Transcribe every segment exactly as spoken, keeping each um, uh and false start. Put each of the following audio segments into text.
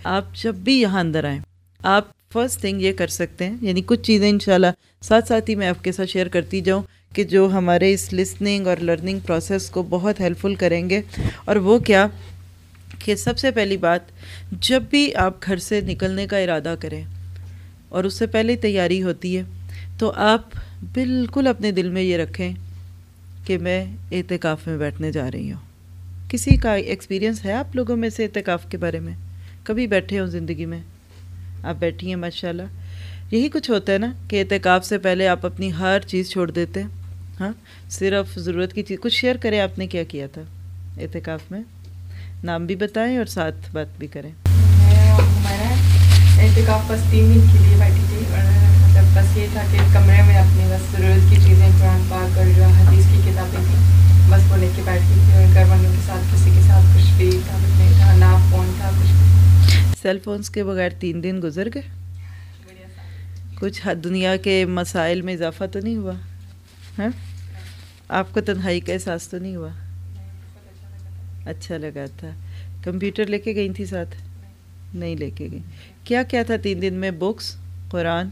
آپ جب بھی یہاں اندر آئیں آپ فرسٹ تھنگ یہ کر سکتے ہیں، یعنی کچھ چیزیں انشاءاللہ ساتھ ساتھ ہی میں آپ کے ساتھ شیئر کرتی جاؤں کہ جو ہمارے اس لسننگ اور لرننگ پروسیس کو بہت ہیلپ فل کریں گے. اور وہ کیا کہ سب سے پہلی بات، جب بھی آپ گھر سے نکلنے کا ارادہ کریں اور اس سے پہلے تیاری ہوتی ہے، تو آپ بالکل اپنے دل میں یہ رکھیں کہ میں اعتکاف میں بیٹھنے جا رہی ہوں. کسی کا ایکسپیرینس ہے آپ لوگوں میں سے اعتکاف کے بارے میں؟ کبھی بیٹھے ہوں زندگی میں؟ آپ بیٹھی ہیں ماشاءاللہ. یہی کچھ ہوتا ہے نا کہ اعتکاف سے پہلے آپ اپنی ہر چیز چھوڑ دیتے ہیں، ہاں صرف ضرورت کی چیز. کچھ شیئر کریں آپ نے کیا کیا تھا اعتکاف میں، نام بھی بتائیں اور ساتھ بات بھی کریں. میں اور ہمارا اعتکاف بس تین دن کے لیے بیٹھی تھی، اور مطلب بس یہ تھا کہ کمرے میں اپنی بس ضرورت کی چیزیں، قرآن پاک اور جو حدیث کی کتابیں تھیں، بس وہ لے کے بیٹھی تھی. اور گھر والوں کے ساتھ کسی کے ساتھ کچھ بھی تعلق نہیں تھا، نہ فون تھا کچھ بھی. سیل فونس کے بغیر تین دن گزر گئے. کچھ دنیا کے مسائل میں اضافہ تو نہیں ہوا؟ ہاں آپ کو تنہائی کا احساس تو نہیں ہوا؟ اچھا لگا تھا. کمپیوٹر لے کے گئی تھی ساتھ؟ نہیں لے کے گئی. کیا کیا تھا تین دن میں؟ بکس، قرآن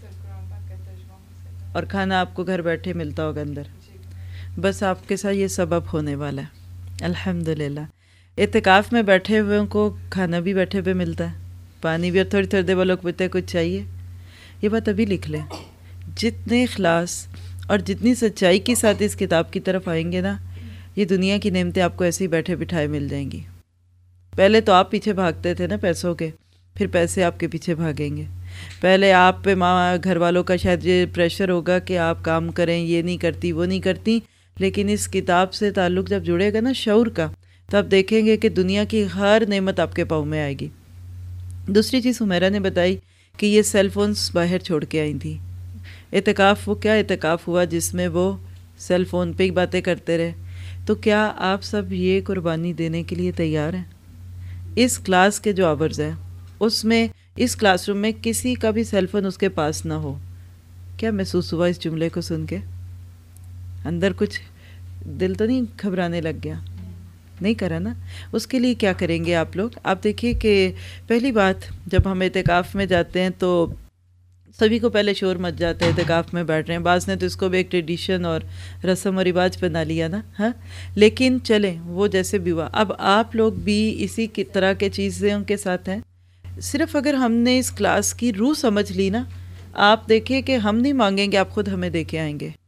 اور کھانا آپ کو گھر بیٹھے ملتا ہوگا اندر. بس آپ کے ساتھ یہ سبب ہونے والا ہے الحمدللہ. اعتکاف میں بیٹھے ہوئے کو کھانا بھی بیٹھے ہوئے ملتا ہے، پانی بھی. اور تھوڑی تھوڑی دیر وہ لوگ پوچھتے ہیں کچھ چاہیے. یہ بات ابھی لکھ لیں. جتنے اخلاص اور جتنی سچائی کے ساتھ اس کتاب کی طرف آئیں گے نا، یہ دنیا کی نعمتیں آپ کو ایسے ہی بیٹھے بٹھائے مل جائیں گی. پہلے تو آپ پیچھے بھاگتے تھے نا پیسوں کے، پھر پیسے آپ کے پیچھے بھاگیں گے. پہلے آپ پہ ماں گھر والوں کا شاید یہ پریشر ہوگا کہ آپ کام کریں، یہ نہیں کرتی وہ نہیں کرتی. لیکن اس کتاب سے تعلق جب جڑے گا نا شعور کا، تو آپ دیکھیں گے کہ دنیا کی ہر نعمت آپ کے پاؤں میں آئے گی. دوسری چیز حمیرہ نے بتائی کہ یہ سیل فونز باہر چھوڑ کے آئی تھی. اعتکاف وہ کیا اعتکاف ہوا جس میں وہ سیل فون پہ ہی باتیں کرتے رہے. تو کیا آپ سب یہ قربانی دینے کے لیے تیار ہیں؟ اس کلاس کے جو آورز ہیں اس میں اس کلاس روم میں کسی کا بھی سیل فون اس کے پاس نہ ہو. کیا محسوس ہوا اس جملے کو سن کے؟ اندر کچھ دل تو نہیں گھبرانے لگ گیا؟ نہیں کرا نا. اس کے لیے کیا کریں گے آپ لوگ؟ آپ دیکھیے کہ پہلی بات، جب ہم اعتکاف میں جاتے ہیں تو سبھی کو پہلے شور مچ جاتا ہے اعتکاف میں بیٹھ رہے ہیں. بعض نے تو اس کو بھی ایک ٹریڈیشن اور رسم و رواج بنا لیا نا. ہاں لیکن چلیں وہ جیسے بھی ہوا، اب آپ لوگ بھی اسی کی طرح کے چیزوں کے ساتھ ہیں. صرف اگر ہم نے اس کلاس کی روح سمجھ لی نا، آپ دیکھیں کہ ہم نہیں مانگیں گے، آپ خود ہمیں دے کے آئیں گے.